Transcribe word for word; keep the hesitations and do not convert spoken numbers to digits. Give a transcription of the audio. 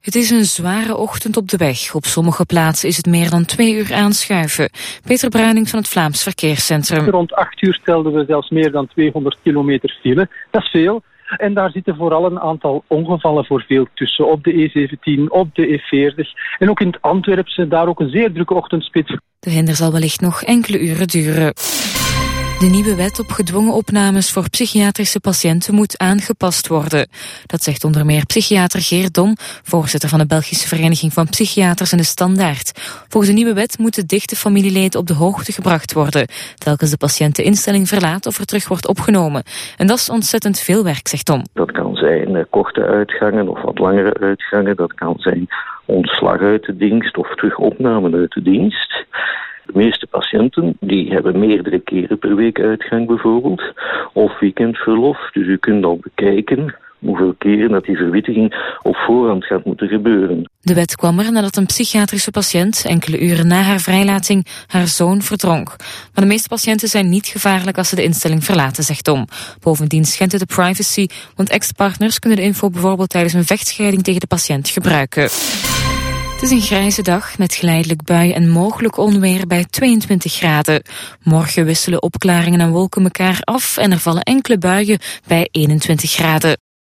Het is een zware ochtend op de weg. Op sommige plaatsen is het meer dan twee uur aanschuiven. Peter Bruining van het Vlaams Verkeerscentrum. Rond acht uur stelden we zelfs meer dan tweehonderd kilometer file. Dat is veel. En daar zitten vooral een aantal ongevallen voor veel tussen. Op de E zeventien, op de E veertig. En ook in het Antwerpse, daar ook een zeer drukke ochtendspits. De hinder zal wellicht nog enkele uren duren. De nieuwe wet op gedwongen opnames voor psychiatrische patiënten moet aangepast worden. Dat zegt onder meer psychiater Geert Dom, voorzitter van de Belgische Vereniging van Psychiaters en de Standaard. Volgens de nieuwe wet moeten dichte familieleden op de hoogte gebracht worden, telkens de patiënt de instelling verlaat of er terug wordt opgenomen. En dat is ontzettend veel werk, zegt Dom. Dat kan zijn uh, korte uitgangen of wat langere uitgangen. Dat kan zijn ontslag uit de dienst of terug opname uit de dienst. De meeste patiënten die hebben meerdere keren per week uitgang bijvoorbeeld, of weekendverlof. Dus u kunt dan bekijken hoeveel keren dat die verwittiging op voorhand gaat moeten gebeuren. De wet kwam er nadat een psychiatrische patiënt enkele uren na haar vrijlating haar zoon verdronk. Maar de meeste patiënten zijn niet gevaarlijk als ze de instelling verlaten, zegt Dom. Bovendien schendt het de privacy, want ex-partners kunnen de info bijvoorbeeld tijdens een vechtscheiding tegen de patiënt gebruiken. Het is een grijze dag met geleidelijk buien en mogelijk onweer bij tweeëntwintig graden. Morgen wisselen opklaringen en wolken elkaar af en er vallen enkele buien bij eenentwintig graden.